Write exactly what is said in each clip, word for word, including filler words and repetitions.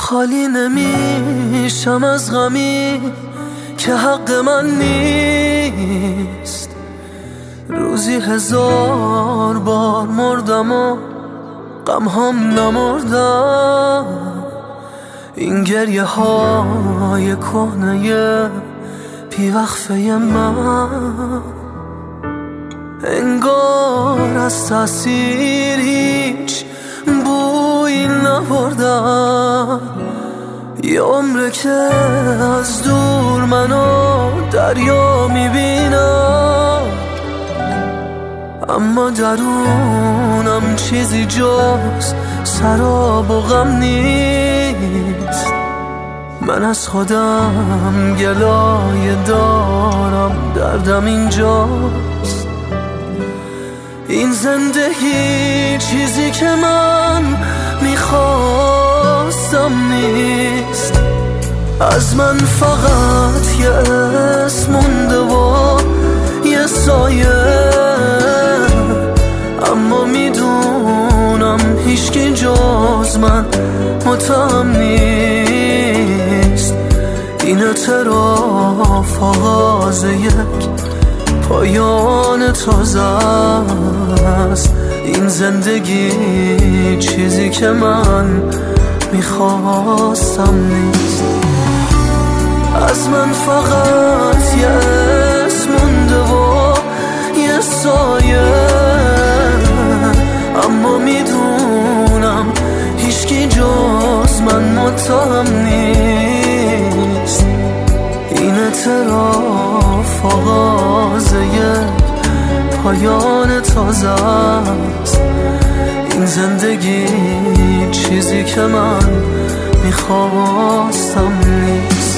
خالی نمیشم از غمی که حق من نیست. روزی هزار بار مردم و غم هم نمردم. این گریه های کهنه بی وقفه من انگار از تأثیر هیچ بویی نبردم. یه عمره که از دور منو دریا میبینم، اما درونم چیزی جز سراب و غم نیست. من از خودم گلایه دارم، دردم اینجاست. این زندگی چیزی که من میخواستم نیست. از من فقط یه اسم مونده و یه سایه، اما میدونم هیچکی جز من متهم نیست. این اعتراف آغاز یک پایان تازه است. این زندگی چیزی که من میخواستم نیست. از من فقط یه اسم مونده و یه سایه، اما میدونم هیچکی جز من متهم نیست. این اعتراف آغاز یک پایان تازه است. این زندگی چیزی که من میخواستم نیست.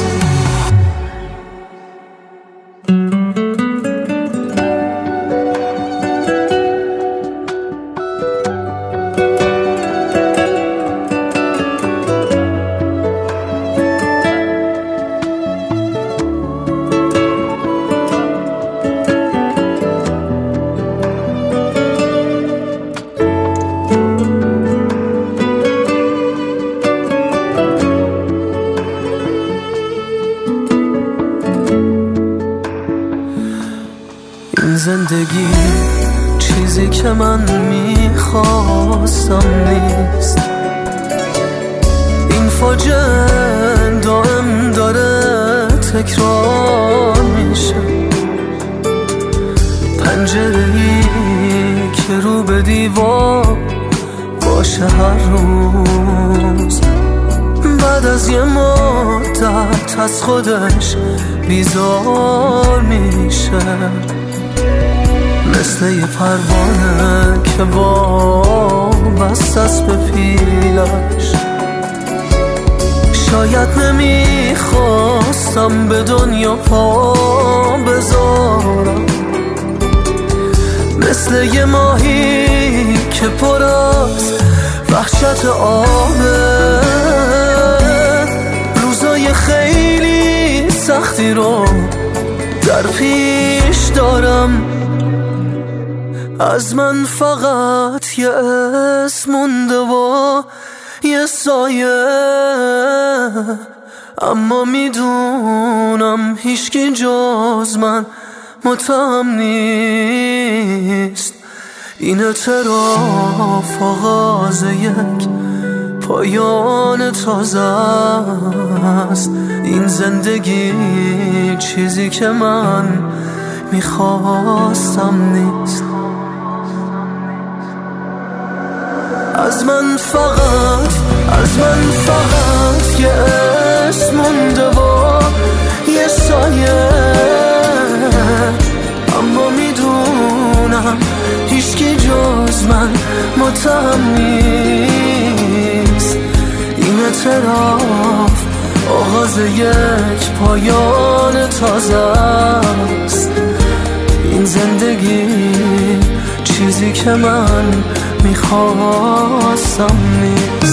این زندگی چیزی که من میخواستم نیست. این فاجعه دائم داره تکرار میشه. پنجره‌ای که رو به دیوار باشه هر روز، بعد از یه مدت از خودش بیزار میشه. مثل یه پروانه که وابسته است به پیلش. شاید نمیخواستم به دنیا پا بذارم، مثل یه ماهی که پر از وحشت آبه. روزای خیلی سختی رو در پیش دارم. از من فقط یه اسم مونده و یه سایه، اما میدونم هیچکی جز من متهم نیست. این اعتراف آغاز یک پایان تازه است. این زندگی چیزی که من میخواستم نیست. از من فقط از من فقط یه اسم مونده و یه سایه، اما میدونم هیچکی جز من متهم نیست. این اعتراف آغاز یک پایان تازه است. این زندگی چیزی که من میخواستم نیست.